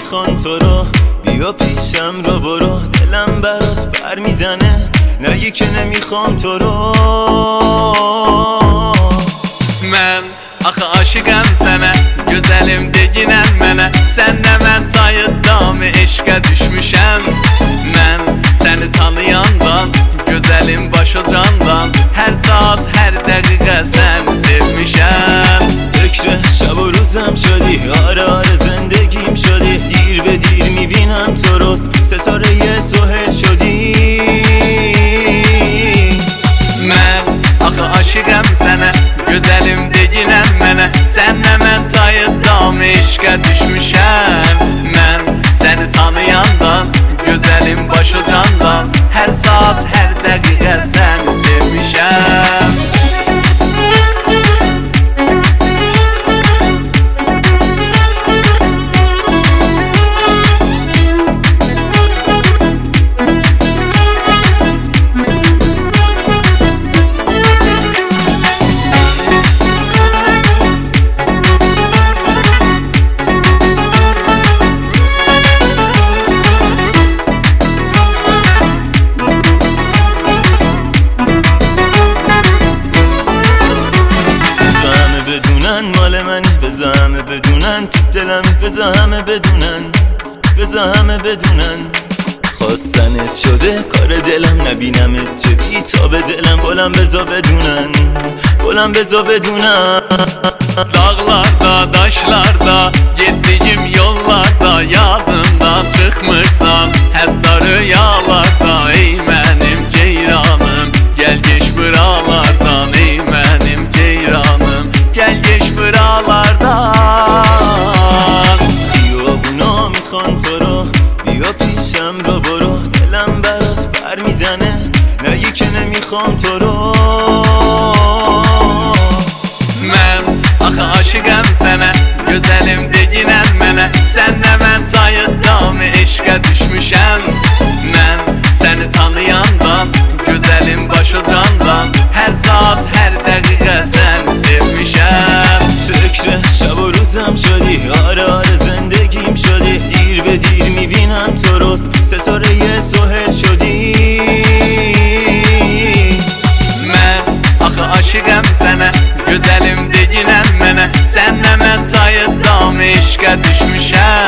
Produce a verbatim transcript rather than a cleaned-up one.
میخوان تو رو، بیا پیشم رو برو، دلم برات بر میزنه، نگی که نمیخوام تو رو. من آخه عاشقم sana, güzelim deginen mənə. Sən də mən tayıddam, eşqə düşmüşəm. Mən səni tanıyandan, güzelim başucandan, hər saat, hər dəqiqə səni sevmişəm. فکر شب و روزم شدی، آره آره زندگیم شدی، دیر به دیر میبینم تو رو، ستاره یه سهل شدی. Mən axı aşıqəm sənə, gözəlim deginən mənə. Sənlə mən tayıddam, eşqə düşmüşəm. Mən səni tanıyandan, gözəlim başucandan, hər saat, hər dəqiqə səni sevmişəm. مال منی، بذار همه بدونن تو دلم، بذار همه بدونن، بذار همه بدونن خواستنت شده کار دلم، نبینمت چه بی تا به دلم، بلم بذار بدونن، بلم بذار بدونن. Dağlarda, daşlarda, gittiğim yollarda, yadımdan çıkmırsan, hətta rüyalarda. Ey mənim ceyranım, gel geç buralardan. Ey mənim ceyranım, gel geç buralardan. خیابونا میخوان تو رو، بیا پیشم رو برو، دلم برات بر میزنه، نگی که نمیخوام تو رو. Mən axı aşıqəm sənə, gözəlim deginən mənə. Sənlə mən tayıddam, eşqə düşmüşəm. Mən səni tanıyandan, gözəlim başucandan, hər saat, hər dəqiqə səni sevmişəm. فکر شب و روزم شدی، آره آره زندگیم شدی، دیر به دیر میبینم تو رو، ستاره یه سهل شدی. Mən axı aşıqəm sənə, gözəlim deginən mənə. Sənlə mən tayıddam, eşqə düşmüşəm.